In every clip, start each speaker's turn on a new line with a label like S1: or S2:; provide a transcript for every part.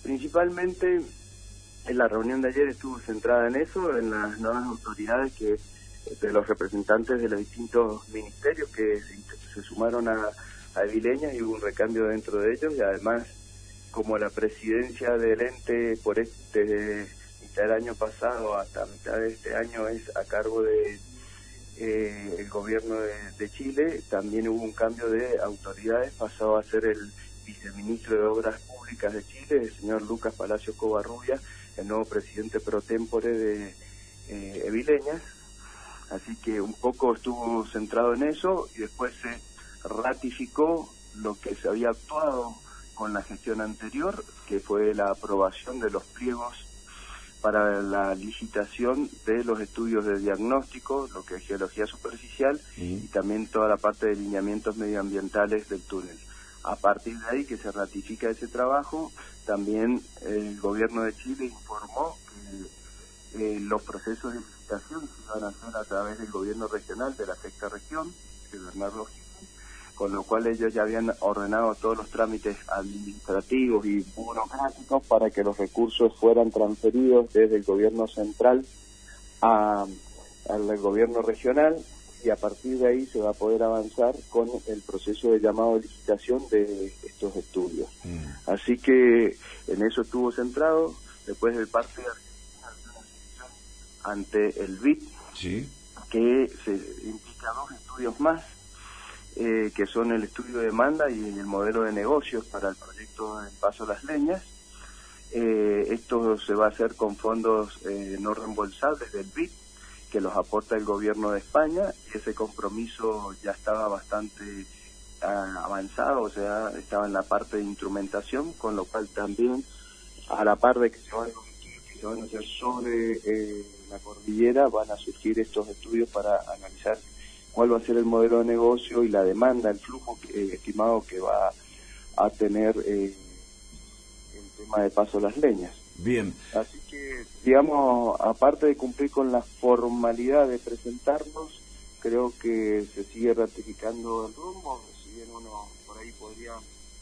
S1: principalmente en la reunión de ayer estuvo centrada en eso, en las nuevas autoridades de los representantes de los distintos ministerios que se sumaron a Evileñas, y hubo un recambio dentro de ellos, y además, como la presidencia del ente desde mitad del año pasado hasta mitad de este año es a cargo de el gobierno de Chile, también hubo un cambio de autoridades. Pasó a ser el viceministro de Obras Públicas de Chile, el señor Lucas Palacio Covarrubia, el nuevo presidente pro tempore de Evileñas. Así que un poco estuvo centrado en eso, y después se ratificó lo que se había actuado con la gestión anterior, que fue la aprobación de los pliegos para la licitación de los estudios de diagnóstico, lo que es geología superficial, y también toda la parte de lineamientos medioambientales del túnel. A partir de ahí que se ratifica ese trabajo, también el gobierno de Chile informó que los procesos de licitación se iban a hacer a través del gobierno regional de la sexta región, de Bernardo Higgins, con lo cual ellos ya habían ordenado todos los trámites administrativos y burocráticos para que los recursos fueran transferidos desde el gobierno central al gobierno regional, y a partir de ahí se va a poder avanzar con el proceso de llamado de licitación de estos estudios. Así que en eso estuvo centrado. Después del parte de Argentina ante el BID,
S2: sí,
S1: que se implica dos estudios más, que son el estudio de demanda y el modelo de negocios para el proyecto del Paso Las Leñas. Esto se va a hacer con fondos no reembolsables del BID, que los aporta el gobierno de España, y ese compromiso ya estaba bastante avanzado, o sea, estaba en la parte de instrumentación, con lo cual también, a la par de que se van a hacer sobre la cordillera, van a surgir estos estudios para analizar cuál va a ser el modelo de negocio y la demanda, el flujo estimado que va a tener el tema de Paso Las Leñas.
S2: Bien.
S1: Así que, digamos, aparte de cumplir con la formalidad de presentarnos, creo que se sigue ratificando el rumbo. Si bien uno por ahí podría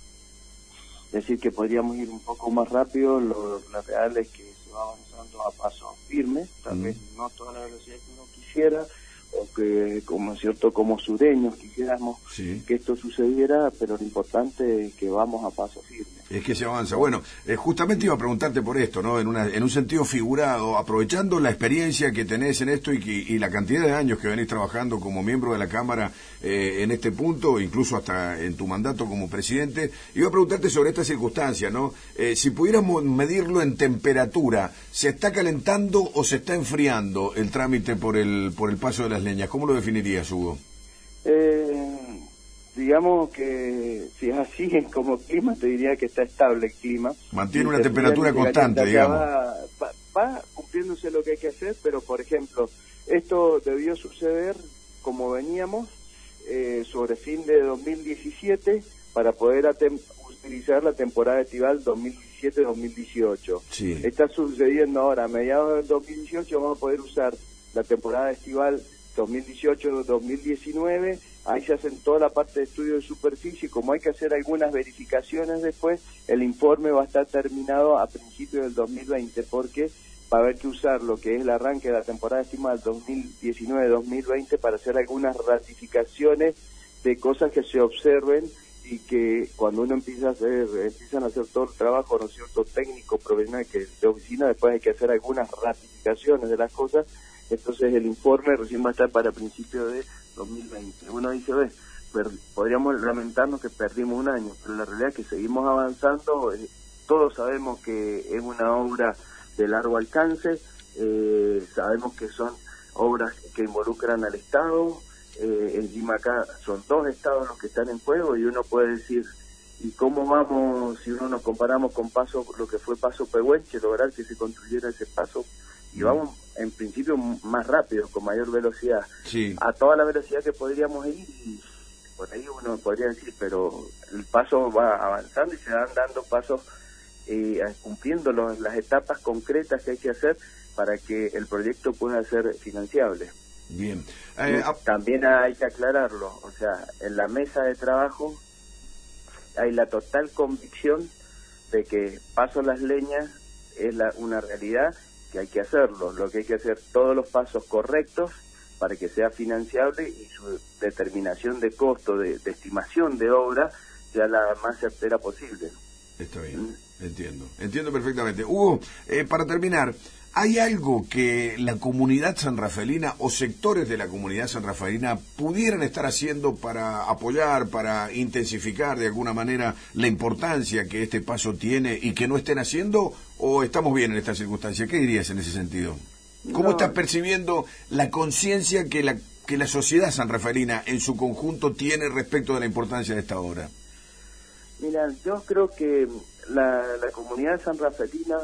S1: decir que podríamos ir un poco más rápido, lo real es que se va avanzando a paso firme, tal vez no toda la velocidad que uno quisiera, o que como sureños quisiéramos que esto sucediera, pero lo importante es que vamos a paso firme.
S2: Es que se avanza. Bueno, justamente iba a preguntarte por esto, ¿no? En un sentido figurado, aprovechando la experiencia que tenés en esto y la cantidad de años que venís trabajando como miembro de la Cámara en este punto, incluso hasta en tu mandato como presidente, iba a preguntarte sobre esta circunstancia, ¿no? Si pudiéramos medirlo en temperatura, ¿se está calentando o se está enfriando el trámite por el Paso de las Leñas? ¿Cómo lo definirías, Hugo?
S1: Digamos que si es así como clima, te diría que está estable el clima.
S2: Mantiene una temperatura constante, digamos.
S1: Va cumpliéndose lo que hay que hacer, pero por ejemplo, esto debió suceder como veníamos sobre fin de 2017 para poder utilizar la temporada estival 2017-2018.
S2: Sí.
S1: Está sucediendo ahora, a mediados del 2018 vamos a poder usar la temporada estival 2018-2019, ahí se hacen toda la parte de estudio de superficie. Como hay que hacer algunas verificaciones después, el informe va a estar terminado a principios del 2020, porque va a haber que usar lo que es el arranque de la temporada estimada 2019-2020 para hacer algunas ratificaciones de cosas que se observen, y que cuando uno empiezan a hacer todo el trabajo, ¿no es cierto?, técnico, profesional, que de oficina, después hay que hacer algunas ratificaciones de las cosas. Entonces el informe recién va a estar para principios de 2020. Uno dice, podríamos lamentarnos que perdimos un año, pero la realidad es que seguimos avanzando. Todos sabemos que es una obra de largo alcance, sabemos que son obras que involucran al Estado, encima acá son dos estados los que están en juego, y uno puede decir, ¿y cómo vamos, si uno nos comparamos con lo que fue Paso Pehuenche, lograr que se construyera ese paso? Y vamos en principio más rápido, con mayor velocidad, a toda la velocidad que podríamos ir, y por ahí uno podría decir, pero el paso va avanzando y se van dando pasos, cumpliendo las etapas concretas que hay que hacer para que el proyecto pueda ser financiable.
S2: Bien.
S1: También hay que aclararlo, o sea, en la mesa de trabajo hay la total convicción de que Paso Las Leñas es una realidad que hay que hacerlo, lo que hay que hacer todos los pasos correctos para que sea financiable y su determinación de costo, de estimación de obra, sea la más certera posible.
S2: Está bien, entiendo perfectamente. Hugo, para terminar, ¿hay algo que la comunidad sanrafaelina o sectores de la comunidad sanrafaelina pudieran estar haciendo para apoyar, para intensificar de alguna manera la importancia que este paso tiene y que no estén haciendo, o estamos bien en esta circunstancia? ¿Qué dirías en ese sentido? ¿Cómo estás percibiendo la conciencia que la sociedad sanrafaelina en su conjunto tiene respecto de la importancia de esta obra?
S1: Mira, yo creo que la comunidad sanrafaelina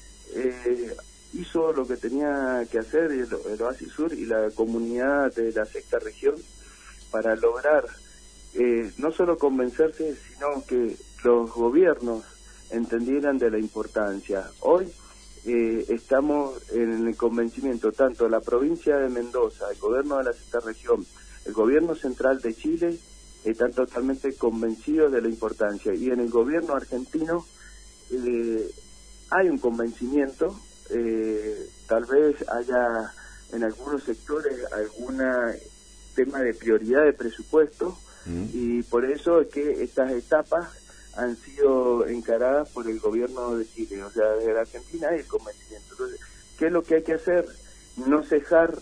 S1: hizo lo que tenía que hacer el Oasis Sur y la comunidad de la sexta región para lograr no solo convencerse, sino que los gobiernos entendieran de la importancia. Hoy estamos en el convencimiento, tanto la provincia de Mendoza, el gobierno de la sexta región, el gobierno central de Chile, están totalmente convencidos de la importancia. Y en el gobierno argentino hay un convencimiento, tal vez haya en algunos sectores algún tema de prioridad de presupuesto, y por eso es que estas etapas han sido encaradas por el gobierno de Chile, o sea, desde la Argentina hay el convencimiento. Entonces, ¿qué es lo que hay que hacer? No cejar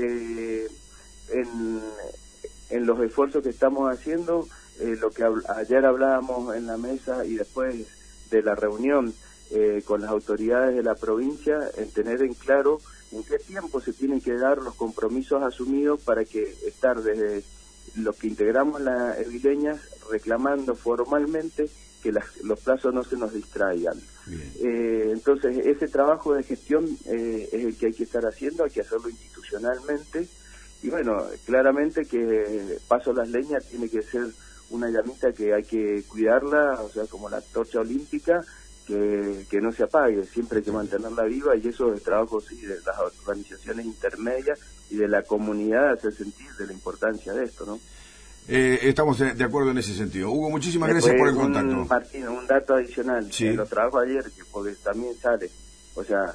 S1: en los esfuerzos que estamos haciendo, lo que ayer hablábamos en la mesa y después de la reunión con las autoridades de la provincia, en tener en claro en qué tiempo se tienen que dar los compromisos asumidos para que estar desde los que integramos las Evileñas reclamando formalmente que los plazos no se nos distraigan. Entonces, ese trabajo de gestión es el que hay que estar haciendo, hay que hacerlo institucionalmente. Y bueno, claramente que Paso Las Leñas tiene que ser una llamita que hay que cuidarla, o sea, como la antorcha olímpica, que no se apague, siempre hay que mantenerla viva, y eso es trabajo, sí, de las organizaciones intermedias y de la comunidad, hacer sentir de la importancia de esto, ¿no?
S2: Estamos de acuerdo en ese sentido. Hugo, muchísimas gracias por el contacto.
S1: Martín, un dato adicional,
S2: sí.
S1: En los trabajos ayer, porque también sale, o sea,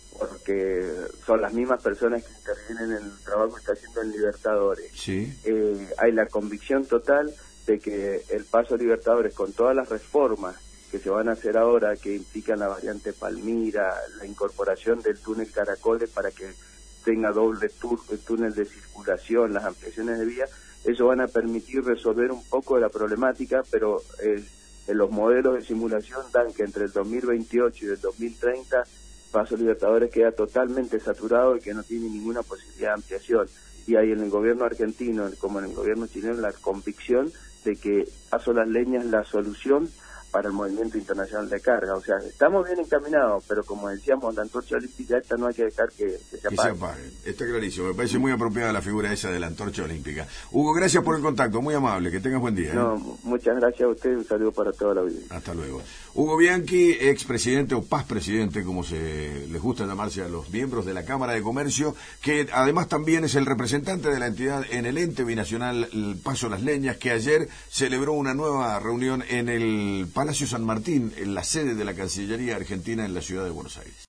S1: porque son las mismas personas que intervienen en el trabajo que está haciendo en Libertadores.
S2: Sí.
S1: Hay la convicción total de que el Paso Libertadores, con todas las reformas que se van a hacer ahora, que implican la variante Palmira, la incorporación del túnel Caracoles para que tenga doble túnel de circulación, las ampliaciones de vía, eso van a permitir resolver un poco de la problemática, pero en los modelos de simulación dan que entre el 2028 y el 2030 Paso Libertadores queda totalmente saturado y que no tiene ninguna posibilidad de ampliación. Y hay en el gobierno argentino, como en el gobierno chileno, la convicción de que Paso Las Leñas es la solución para el movimiento internacional de carga. O sea, estamos bien encaminados, pero como decíamos, la antorcha olímpica esta no hay que dejar que se apague.
S2: Que se apague, está clarísimo. Me parece muy apropiada la figura esa de la antorcha olímpica. Hugo, gracias por el contacto, muy amable, que tengas buen día.
S1: No, muchas gracias a usted, un saludo para toda la vida.
S2: Hasta luego. Hugo Bianchi, expresidente o presidente, como les gusta llamarse a los miembros de la Cámara de Comercio, que además también es el representante de la entidad en el ente binacional Paso Las Leñas, que ayer celebró una nueva reunión en el Palacio San Martín, en la sede de la Cancillería Argentina en la ciudad de Buenos Aires.